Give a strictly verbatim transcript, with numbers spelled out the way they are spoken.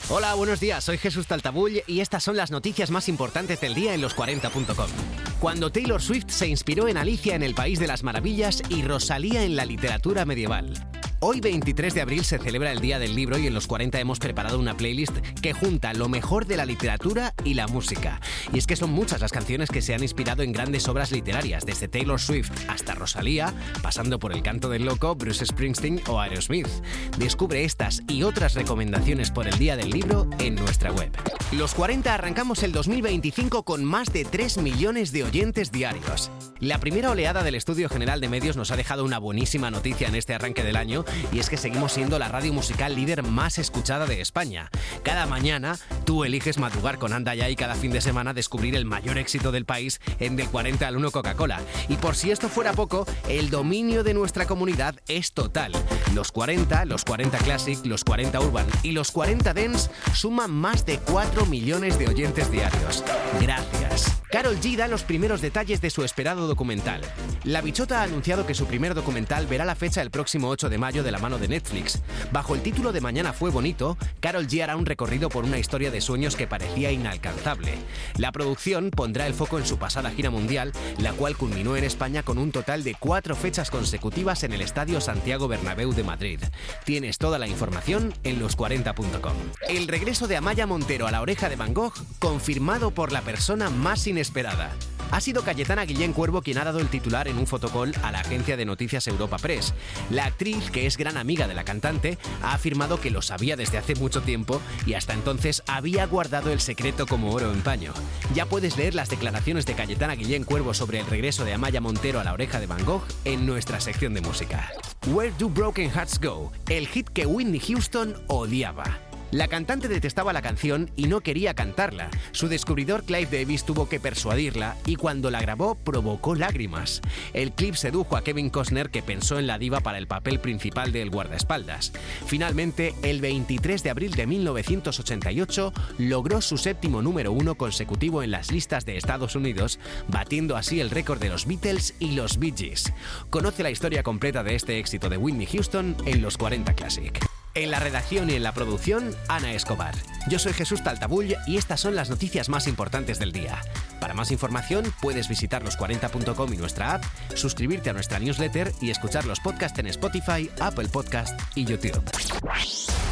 Hola, buenos días, soy Jesús Taltabull y estas son las noticias más importantes del día en los cuarenta punto com. Cuando Taylor Swift se inspiró en Alicia en el País de las Maravillas y Rosalía en la literatura medieval. Hoy, veintitrés de abril, se celebra el Día del Libro y en los cuarenta hemos preparado una playlist que junta lo mejor de la literatura y la música. Y es que son muchas las canciones que se han inspirado en grandes obras literarias, desde Taylor Swift hasta Rosalía, pasando por El Canto del Loco, Bruce Springsteen o Aerosmith. Descubre estas y otras recomendaciones por el Día del Libro en nuestra web. Los cuarenta arrancamos el dos mil veinticinco con más de tres millones de oyentes diarios. La primera oleada del Estudio General de Medios nos ha dejado una buenísima noticia en este arranque del año, y es que seguimos siendo la radio musical líder más escuchada de España. Cada mañana tú eliges madrugar con Anda Ya y cada fin de semana descubrir el mayor éxito del país en Del cuarenta al uno Coca-Cola. Y por si esto fuera poco, el dominio de nuestra comunidad es total. Los cuarenta, los cuarenta Classic, los cuarenta Urban y los cuarenta Dance suman más de cuatro millones de oyentes diarios. Gracias. Karol G da los primeros detalles de su esperado documental. La Bichota ha anunciado que su primer documental verá la fecha el próximo ocho de mayo de la mano de Netflix. Bajo el título de Mañana fue bonito, Karol G hará un recorrido por una historia de sueños que parecía inalcanzable. La producción pondrá el foco en su pasada gira mundial, la cual culminó en España con un total de cuatro fechas consecutivas en el Estadio Santiago Bernabéu de Madrid. Tienes toda la información en los cuarenta punto com. El regreso de Amaya Montero a La Oreja de Van Gogh, confirmado por la persona más inesperada. Ha sido Cayetana Guillén Cuervo quien ha dado el titular en un fotocall a la agencia de noticias Europa Press. La actriz, que es gran amiga de la cantante, ha afirmado que lo sabía desde hace mucho tiempo y hasta entonces había guardado el secreto como oro en paño. Ya puedes leer las declaraciones de Cayetana Guillén Cuervo sobre el regreso de Amaya Montero a La Oreja de Van Gogh en nuestra sección de música. Where Do Broken Hearts Go? El hit que Whitney Houston odiaba. La cantante detestaba la canción y no quería cantarla. Su descubridor Clive Davis tuvo que persuadirla y cuando la grabó provocó lágrimas. El clip sedujo a Kevin Costner, que pensó en la diva para el papel principal de El guardaespaldas. Finalmente, el veintitrés de abril de mil novecientos ochenta y ocho logró su séptimo número uno consecutivo en las listas de Estados Unidos, batiendo así el récord de los Beatles y los Bee Gees. Conoce la historia completa de este éxito de Whitney Houston en los cuarenta Classic. En la redacción y en la producción, Ana Escobar. Yo soy Jesús Taltabull y estas son las noticias más importantes del día. Para más información, puedes visitar los cuarenta punto com y nuestra app, suscribirte a nuestra newsletter y escuchar los podcasts en Spotify, Apple Podcast y YouTube.